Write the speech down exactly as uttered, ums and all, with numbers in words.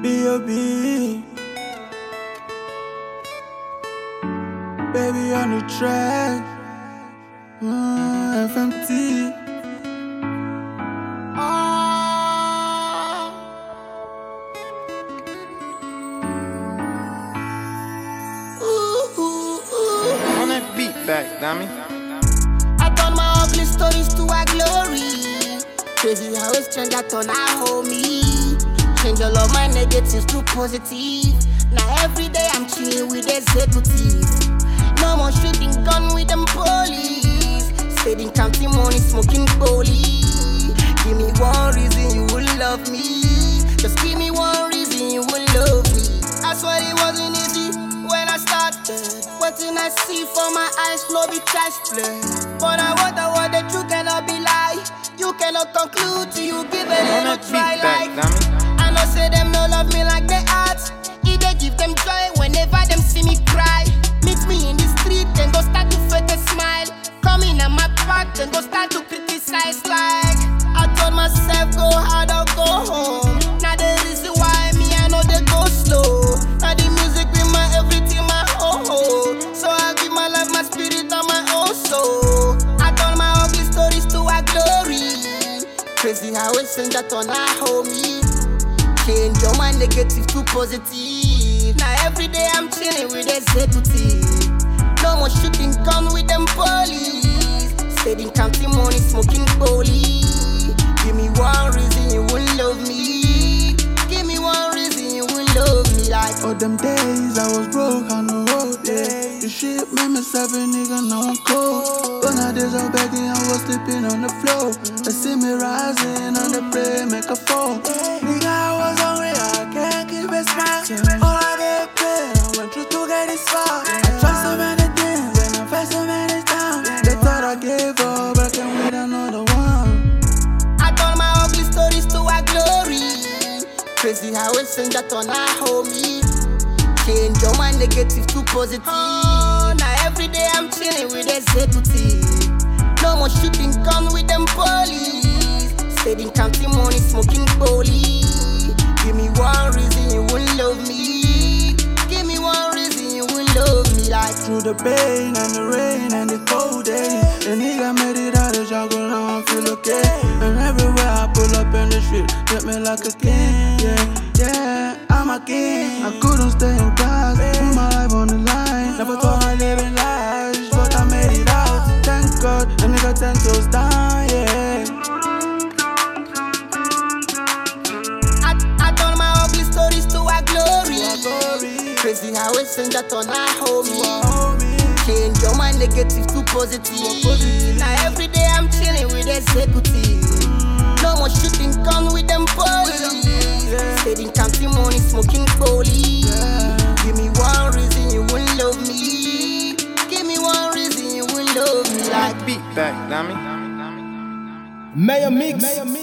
B O B Baby on the track, mm, F M T. On that beat back, dummy. I turn my ugly stories to a glory. Crazy how it's changed, I turn our homie. Change all of my negatives to positive. Now every day I'm chilling with executive. No more shooting gun with them police. Steady counting money, smoking bully. Give me one reason you will love me. Just give me one reason you will love me. I swear it wasn't easy when I started. What did I see for my eyes? No be trash play. But I wonder what the truth cannot be lie. You cannot conclude till you give it a little try. Like I know say them no love me like they ask. It they give them joy whenever them see me cry. Meet me in the street, then go start to fake a smile. Come in at my back, then go start to criticize. Like I told myself go hard or go home. Now the reason why me I know they go slow. Now the music be my everything, my oh oh. So I give my life, my spirit, and my own soul. I turn my ugly stories to a glory. Crazy how it sings that on our homie. Change all my negative to positive. Now every day I'm chilling with executive. No more shooting gun with them police. Steady counting money, smoking bully. Give me one reason you will love me. Give me one reason you will love me. Like all them days I was broke on the road, yeah. The shit made me seven, nigga, now I'm cold. But nowadays I'm begging, I was sleeping on the floor. They see me rising on the play, make a fall. Nigga, I was hungry, I can't keep it smile. All I get paid, I went through to get this far. I tried so many things, and I faced so many times. They thought I gave up, but I can wait another one. I turn my ugly stories to a glory. Crazy how it sings that on our homie. Change all my negative to positive. Oh, now every day I'm chilling with executive. No more shooting gun with them police. Steady counting money, smoking bully. Give me one reason you will love me. Give me one reason you will love me. Like through the pain and the rain and the cold days, the nigga made it out of jungle, now I feel okay. And everywhere I pull up in the street, treat me like a king. Yeah, yeah, I'm a king. I couldn't stay in class, put my life on the line. Never thought I'd live in life, but I made it out. Thank God, a nigga ten toes down, yeah. I, I turn my ugly stories to a glory. Crazy how it sings that on our homie. Change all my negative to positive. Now every day I'm chilling with executive. No more shooting gun with them police. Steady counting money, smoking bully. Give me one reason you will love me. Give me one reason you will love me. Like Beat back, dummy. Mayor Mix.